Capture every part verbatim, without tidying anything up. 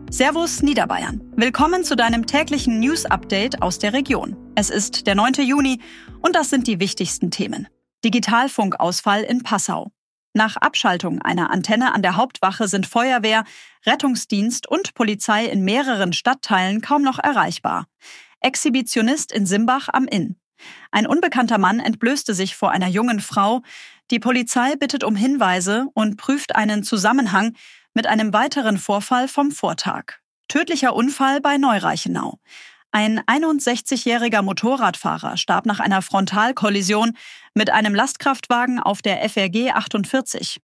Servus Niederbayern. Willkommen zu deinem täglichen News-Update aus der Region. Es ist der neunte Juni und das sind die wichtigsten Themen. Digitalfunkausfall in Passau. Nach Abschaltung einer Antenne an der Hauptwache sind Feuerwehr, Rettungsdienst und Polizei in mehreren Stadtteilen kaum noch erreichbar. Exhibitionist in Simbach am Inn. Ein unbekannter Mann entblößte sich vor einer jungen Frau. Die Polizei bittet um Hinweise und prüft einen Zusammenhang mit einem weiteren Vorfall vom Vortag. Tödlicher Unfall bei Neureichenau. Ein einundsechzigjähriger Motorradfahrer starb nach einer Frontalkollision mit einem Lastkraftwagen auf der F R G achtundvierzig.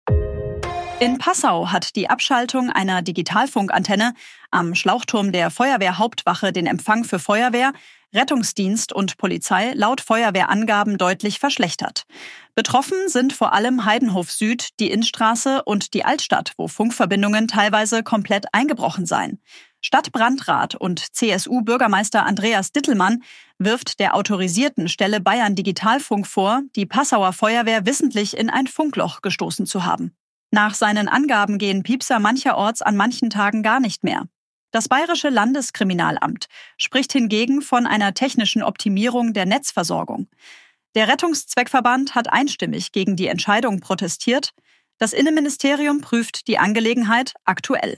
In Passau hat die Abschaltung einer Digitalfunkantenne am Schlauchturm der Feuerwehrhauptwache den Empfang für Feuerwehr, Rettungsdienst und Polizei laut Feuerwehrangaben deutlich verschlechtert. Betroffen sind vor allem Heidenhof Süd, die Innstraße und die Altstadt, wo Funkverbindungen teilweise komplett eingebrochen seien. Stadtbrandrat und C S U-Bürgermeister Andreas Dittelmann wirft der autorisierten Stelle Bayern Digitalfunk vor, die Passauer Feuerwehr wissentlich in ein Funkloch gestoßen zu haben. Nach seinen Angaben gehen Piepser mancherorts an manchen Tagen gar nicht mehr. Das Bayerische Landeskriminalamt spricht hingegen von einer technischen Optimierung der Netzversorgung. Der Rettungszweckverband hat einstimmig gegen die Entscheidung protestiert. Das Innenministerium prüft die Angelegenheit aktuell.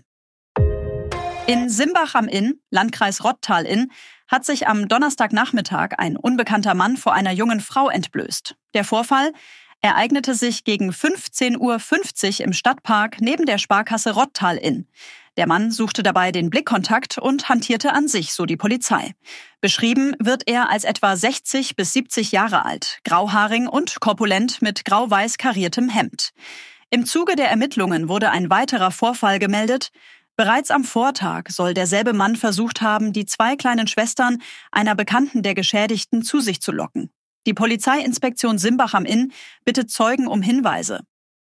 In Simbach am Inn, Landkreis Rottal-Inn, hat sich am Donnerstagnachmittag ein unbekannter Mann vor einer jungen Frau entblößt. Der Vorfall ereignete sich gegen fünfzehn Uhr fünfzig im Stadtpark neben der Sparkasse Rottal-Inn. Der Mann suchte dabei den Blickkontakt und hantierte an sich, so die Polizei. Beschrieben wird er als etwa sechzig bis siebzig Jahre alt, grauhaarig und korpulent mit grau-weiß kariertem Hemd. Im Zuge der Ermittlungen wurde ein weiterer Vorfall gemeldet. Bereits am Vortag soll derselbe Mann versucht haben, die zwei kleinen Schwestern einer Bekannten der Geschädigten zu sich zu locken. Die Polizeiinspektion Simbach am Inn bittet Zeugen um Hinweise.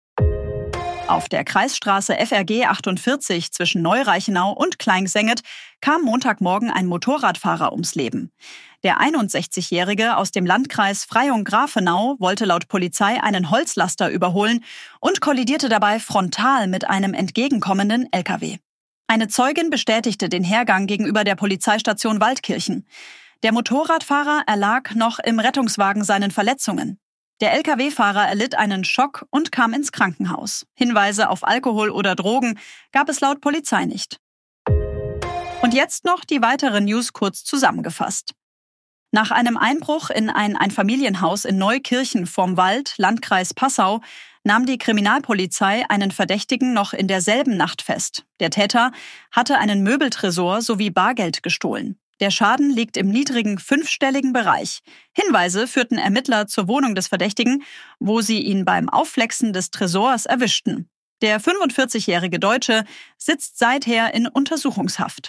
Auf der Kreisstraße F R G achtundvierzig zwischen Neureichenau und Kleinxenget kam Montagmorgen ein Motorradfahrer ums Leben. Der einundsechzigjährige aus dem Landkreis Freyung-Grafenau wollte laut Polizei einen Holzlaster überholen und kollidierte dabei frontal mit einem entgegenkommenden L K W. Eine Zeugin bestätigte den Hergang gegenüber der Polizeistation Waldkirchen. Der Motorradfahrer erlag noch im Rettungswagen seinen Verletzungen. Der L K W-Fahrer erlitt einen Schock und kam ins Krankenhaus. Hinweise auf Alkohol oder Drogen gab es laut Polizei nicht. Und jetzt noch die weiteren News kurz zusammengefasst. Nach einem Einbruch in ein Einfamilienhaus in Neukirchen vorm Wald, Landkreis Passau, nahm die Kriminalpolizei einen Verdächtigen noch in derselben Nacht fest. Der Täter hatte einen Möbeltresor sowie Bargeld gestohlen. Der Schaden liegt im niedrigen fünfstelligen Bereich. Hinweise führten Ermittler zur Wohnung des Verdächtigen, wo sie ihn beim Aufflexen des Tresors erwischten. Der fünfundvierzigjährige Deutsche sitzt seither in Untersuchungshaft.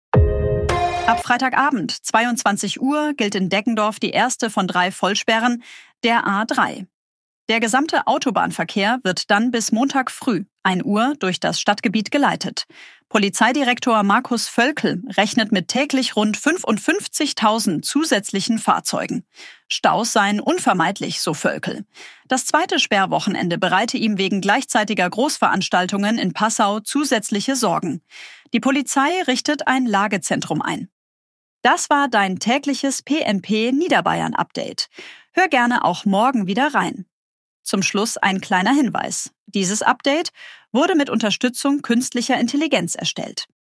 Ab Freitagabend, zweiundzwanzig Uhr, gilt in Deggendorf die erste von drei Vollsperren der A drei. Der gesamte Autobahnverkehr wird dann bis Montag früh, ein Uhr, durch das Stadtgebiet geleitet. Polizeidirektor Markus Völkel rechnet mit täglich rund fünfundfünfzigtausend zusätzlichen Fahrzeugen. Staus seien unvermeidlich, so Völkel. Das zweite Sperrwochenende bereite ihm wegen gleichzeitiger Großveranstaltungen in Passau zusätzliche Sorgen. Die Polizei richtet ein Lagezentrum ein. Das war dein tägliches P N P Niederbayern-Update. Hör gerne auch morgen wieder rein. Zum Schluss ein kleiner Hinweis. Dieses Update wurde mit Unterstützung künstlicher Intelligenz erstellt.